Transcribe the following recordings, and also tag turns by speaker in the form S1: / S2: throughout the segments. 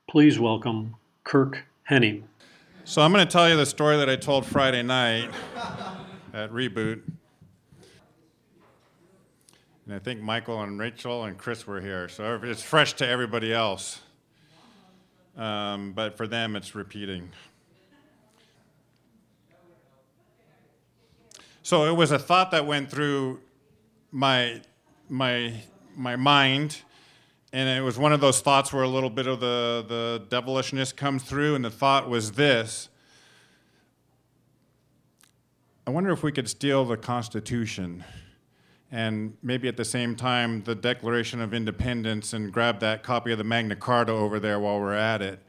S1: Please welcome Kirk Henning.
S2: So I'm going to tell you the story that I told Friday night at Reboot. And I think Michael and Rachel and Chris were here, so it's fresh to everybody else. But for them, it's repeating. So it was a thought that went through my mind, and it was one of those thoughts where a little bit of the devilishness comes through, and the thought was this: I wonder if we could steal the Constitution and maybe at the same time the Declaration of Independence and grab that copy of the Magna Carta over there while we're at it.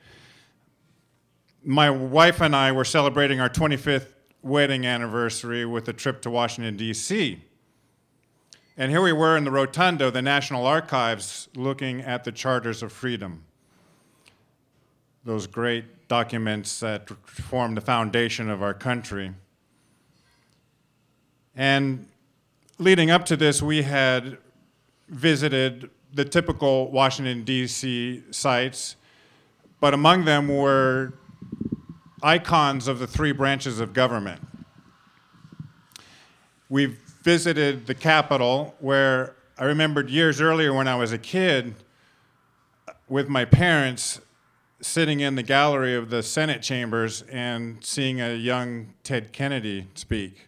S2: My wife and I were celebrating our 25th wedding anniversary with a trip to Washington, D.C. And here we were in the rotunda of the National Archives looking at the Charters of Freedom, those great documents that form the foundation of our country. And leading up to this, we had visited the typical Washington, D.C. sites, but among them were icons of the three branches of government. We visited the Capitol, where I remembered years earlier when I was a kid with my parents sitting in the gallery of the Senate chambers and seeing a young Ted Kennedy speak.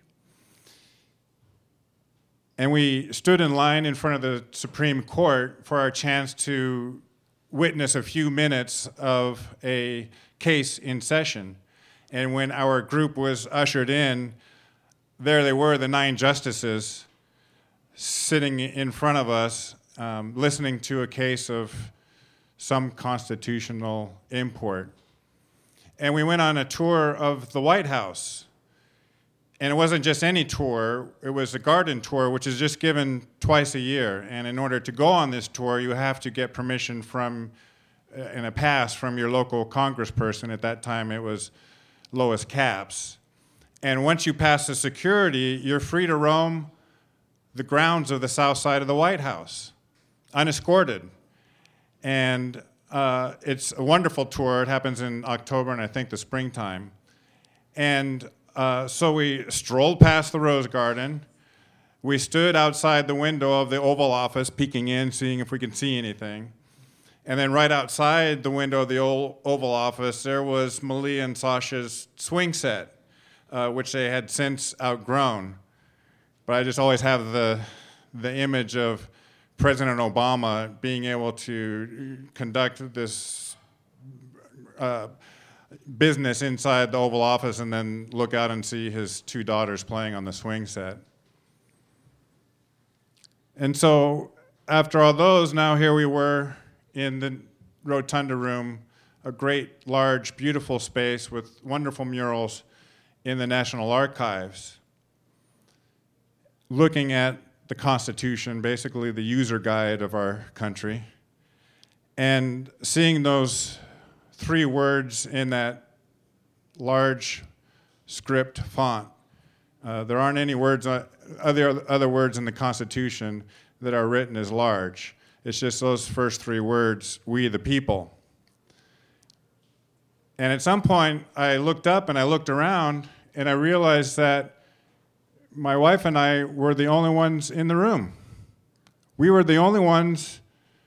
S2: And we stood in line in front of the Supreme Court for our chance to witness a few minutes of a case in session. And when our group was ushered in, there they were, the 9 justices, sitting in front of us, listening to a case of some constitutional import. And we went on a tour of the White House. And it wasn't just any tour, it was a garden tour, which is just given twice a year. And in order to go on this tour, you have to get permission from, and a pass from your local congressperson. At that time, it was Lois Capps. And once you pass the security, you're free to roam the grounds of the south side of the White House, unescorted. And it's a wonderful tour. It happens in October and I think the springtime. And so we strolled past the Rose Garden. We stood outside the window of the Oval Office, peeking in, seeing if we could see anything. And then right outside the window of the Oval Office, there was Malia and Sasha's swing set, which they had since outgrown. But I just always have the image of President Obama being able to conduct this business inside the Oval Office and then look out and see his 2 daughters playing on the swing set. And so after all those, now here we were in the rotunda room, a great, large, beautiful space with wonderful murals in the National Archives, looking at the Constitution, basically the user guide of our country, and seeing those 3 words in that large script font. There aren't any words, other words in the Constitution that are written as large. It's just those first 3 words, we the people. And at some point, I looked up and I looked around and I realized that my wife and I were the only ones in the room. We were the only ones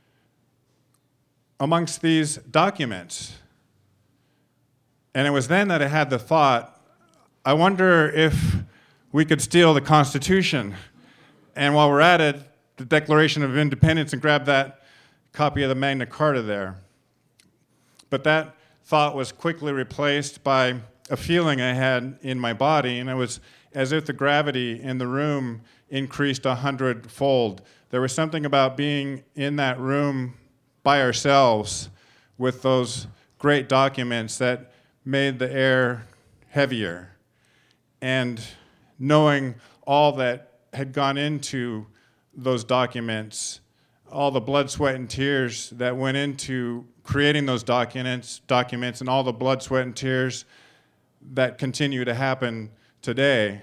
S2: amongst these documents. And it was then that I had the thought, I wonder if we could steal the Constitution. And while we're at it, the Declaration of Independence, and grab that copy of the Magna Carta there. But that thought was quickly replaced by a feeling I had in my body, and it was as if the gravity in the room increased 100-fold. There was something about being in that room by ourselves with those great documents that made the air heavier. And knowing all that had gone into those documents, all the blood, sweat, and tears that went into creating those documents, and all the blood, sweat, and tears that continue to happen today,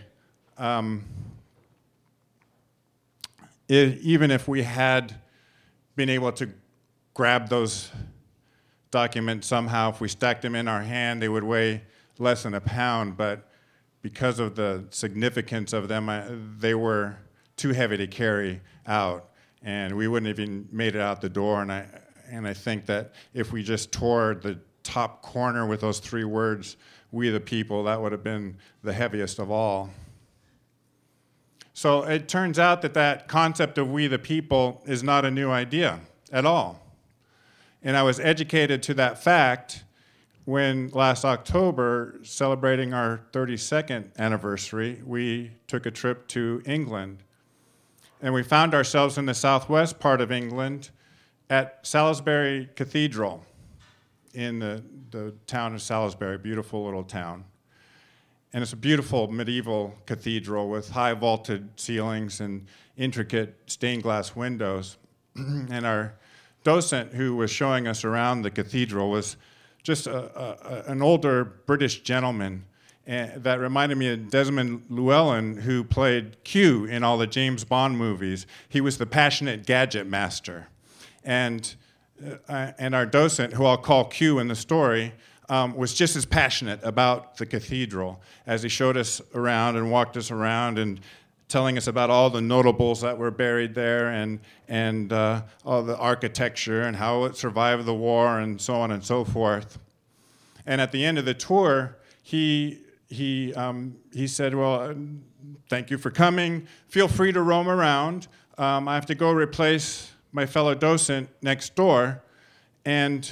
S2: even if we had been able to grab those documents somehow, if we stacked them in our hand, they would weigh less than a pound, but because of the significance of them, they were too heavy to carry out, and we wouldn't have even made it out the door. And I think that if we just tore the top corner with those 3 words, "We the people," that would have been the heaviest of all. So it turns out that that concept of "we the people" is not a new idea at all. And I was educated to that fact when last October, celebrating our 32nd anniversary, we took a trip to England. And we found ourselves in the southwest part of England at Salisbury Cathedral in the town of Salisbury, beautiful little town. And it's a beautiful medieval cathedral with high vaulted ceilings and intricate stained glass windows. And our docent who was showing us around the cathedral was just an older British gentleman that reminded me of Desmond Llewellyn, who played Q in all the James Bond movies. He was the passionate gadget master. And our docent, who I'll call Q in the story, was just as passionate about the cathedral as he showed us around and walked us around and telling us about all the notables that were buried there and all the architecture and how it survived the war and so on and so forth. And at the end of the tour, he said, "Well, thank you for coming. Feel free to roam around. I have to go replace my fellow docent next door, and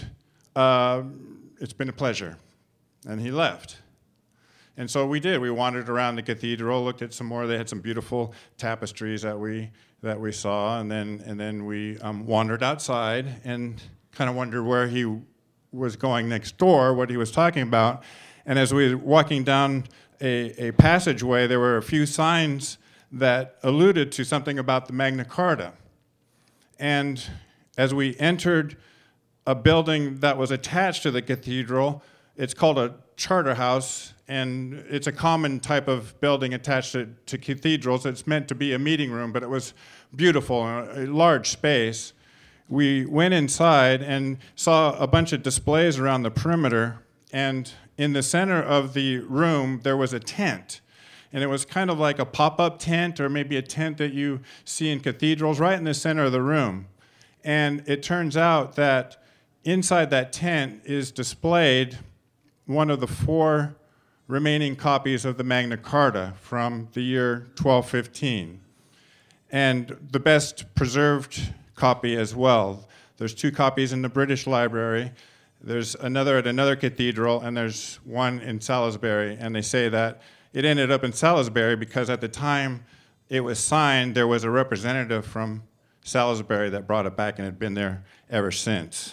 S2: it's been a pleasure." And he left. And so we did. We wandered around the cathedral, looked at some more. They had some beautiful tapestries that we saw, and then we wandered outside and kind of wondered where he was going next door, what he was talking about. And as we were walking down a passageway, there were a few signs that alluded to something about the Magna Carta. And as we entered a building that was attached to the cathedral, it's called a charter house, and it's a common type of building attached to cathedrals. It's meant to be a meeting room, but it was beautiful, a large space. We went inside and saw a bunch of displays around the perimeter, and in the center of the room, there was a tent. And it was kind of like a pop-up tent, or maybe a tent that you see in cathedrals, right in the center of the room. And it turns out that inside that tent is displayed one of the 4 remaining copies of the Magna Carta from the year 1215, and the best preserved copy as well. There's 2 copies in the British Library. There's another at another cathedral, and there's one in Salisbury. And they say that it ended up in Salisbury because at the time it was signed, there was a representative from Salisbury that brought it back and had been there ever since.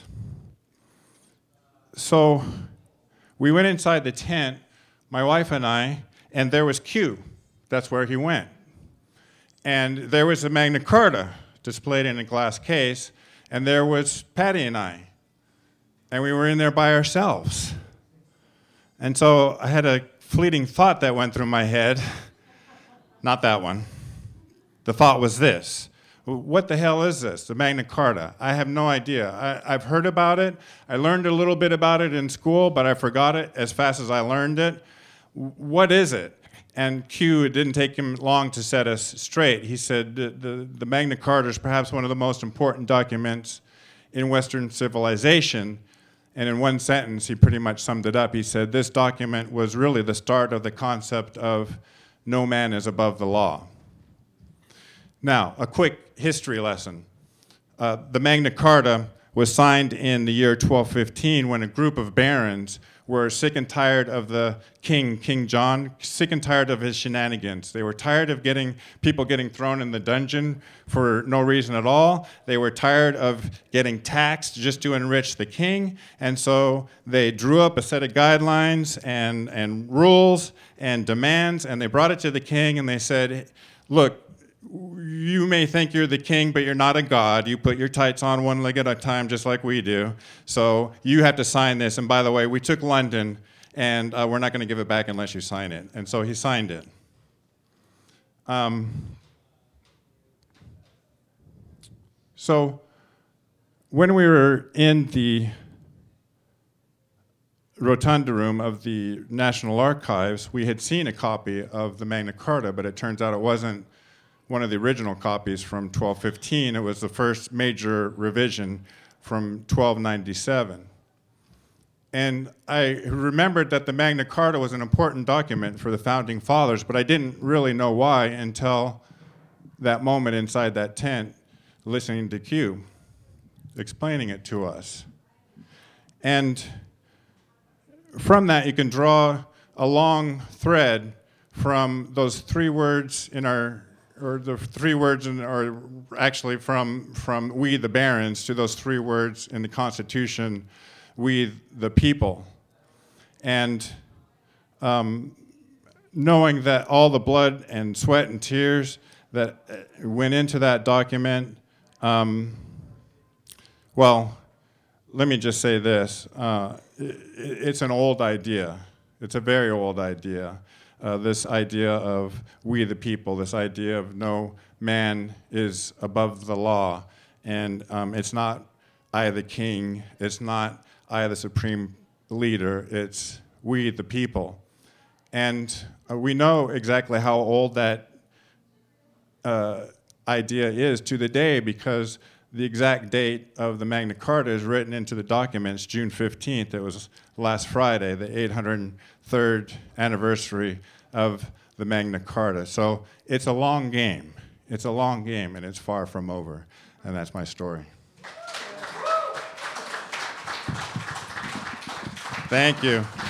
S2: So we went inside the tent, my wife and I, and there was Q. That's where he went. And there was the Magna Carta displayed in a glass case, and there was Patty and I. And we were in there by ourselves. And so I had a fleeting thought that went through my head. Not that one. The thought was this: what the hell is this, the Magna Carta? I have no idea. I've heard about it. I learned a little bit about it in school, but I forgot it as fast as I learned it. What is it? And Q, it didn't take him long to set us straight. He said the Magna Carta is perhaps one of the most important documents in Western civilization. And in one sentence, he pretty much summed it up. He said this document was really the start of the concept of no man is above the law. Now, a quick history lesson. The Magna Carta was signed in the year 1215 when a group of barons were sick and tired of the king, King John, sick and tired of his shenanigans. They were tired of people getting thrown in the dungeon for no reason at all. They were tired of getting taxed just to enrich the king. And so they drew up a set of guidelines and rules and demands, and they brought it to the king, and they said, look, you may think you're the king, but you're not a god. You put your tights on one leg at a time, just like we do. So you have to sign this. And by the way, we took London, and we're not going to give it back unless you sign it. And so he signed it. So when we were in the rotunda room of the National Archives, we had seen a copy of the Magna Carta, but it turns out it wasn't one of the original copies from 1215. It was the first major revision from 1297. And I remembered that the Magna Carta was an important document for the Founding Fathers, but I didn't really know why until that moment inside that tent, listening to Q, explaining it to us. And from that, you can draw a long thread from those three words in our, or the three words in, or actually from we the barons to those three words in the Constitution, we the people. And knowing that all the blood and sweat and tears that went into that document, well, let me just say this. It's an old idea. It's a very old idea. This idea of we the people, this idea of no man is above the law. And it's not I the king, it's not I the supreme leader, it's we the people. And we know exactly how old that idea is to the day because the exact date of the Magna Carta is written into the documents, June 15th. It was last Friday, the 803rd anniversary of the Magna Carta. So it's a long game. It's a long game, and it's far from over. And that's my story. Thank you.